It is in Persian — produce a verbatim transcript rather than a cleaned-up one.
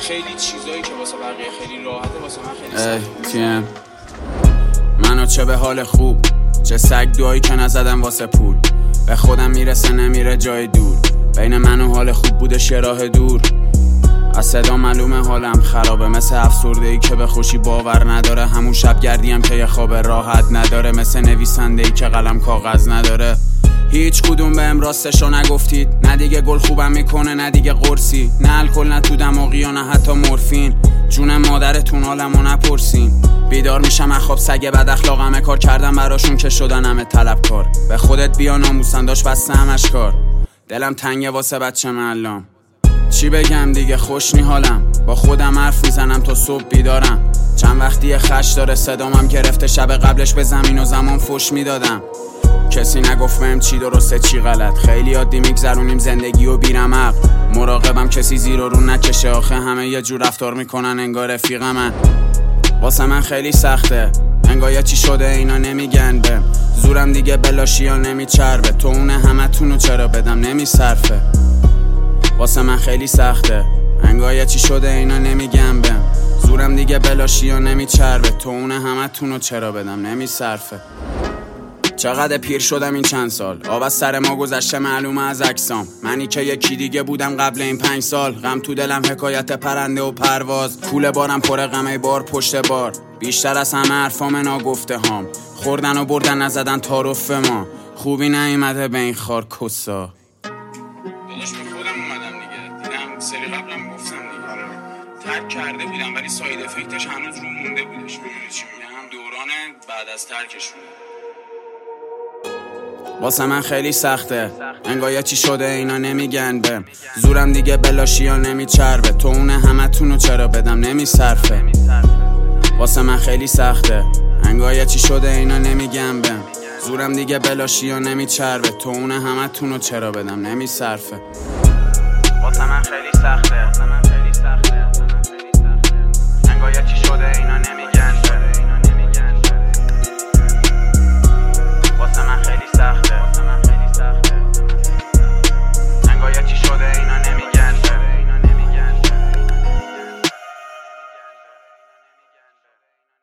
خیلی چیزایی که واسه بقیه خیلی راحته واسه من خیلی سخته. منو چه به حال خوب، چه سگ دوایی که نزدم واسه پول. به خودم میرسه نمیره جای دور، بین من و حال خوب بودش یه راه دور. از صدا معلومه حالم خرابه، مثل افسرده ای که به خوشی باور نداره. همون شب گردیم که یه خواب راحت نداره، مثل نویسنده ای که قلم کاغذ نداره. هیچ کدوم بهم راستشو نگفتید، نه دیگه گل خوبم میکنه نه دیگه قرصی، نه الکل نه تو دماغی و نه حتی مورفین. جون مادرتون حالمو نپرسین. بیدار میشم از خواب سگ بد اخلاقمه، کار کردم براشون که شدن همه طلبکار. به خودت بیا ناموسن داشت بسته همش کار. دلم تنگه واسه بچه معلم، چی بگم دیگه خوش نی حالم. با خودم حرف میزنم تا صبح بیدارم. چند وقتی خش داره صدامم گرفته، شب قبلش به زمین و زمان فش میدادم. کسی نگفت بهم چی درسته چی غلط، خیلی عادی میگذرونیم زندگی و بیرمق. مراقبم کسی زیر و رو نکشه، آخه همه یه جور رفتار میکنن انگار رفیقمن. واسه من خیلی سخته، انگار یه چی شده اینا نمیگن بهم. زورم دیگه بلاشی یا نمیچربه، تو اون همه تونو چرا بدم نمیصرفه. واسه من خیلی سخته، انگار یه چی شده اینا نمیگن بهم. زورم دیگه بلاشی یا نمیچربه، تو اون همه تونو چرا بدم نمیصرفه. چقدر پیر شدم این چند سال، آب از سر ما گذشته معلومه از اجسام. منی که یکی دیگه بودم قبل این پنج سال. غم تو دلم حکایت پرنده و پرواز، کوله بارم پر غمه بار پشت بار. بیشتر از همه حرفام ناگفته هام، خوردن و بردن نزدن تعارف ما. خوبی نیومده به این خار کسا. داداش به خودم اومدم دیگه، دیدم سری قبلم گفتم دیگه ترک کرده بودم ولی ساید افکتش هنوز رو مونده بودش. میدونی چی میگم؟ دوران بعد از ترکش بود. واسه من خیلی سخته، انگار یه چی شده اینا نمیگن بهم. زورم دیگه بلاشی یا نمیچربه، تو اون همه تونو چرا بدم نمیصرفه. واسه من خیلی سخته، انگار یه چی شده اینا نمیگن بهم. زورم دیگه بلاشی یا نمیچربه، تو اون همه تونو چرا بدم نمیصرفه. واسه من خیلی سخته، انگار یه چی شده اینا نمیگن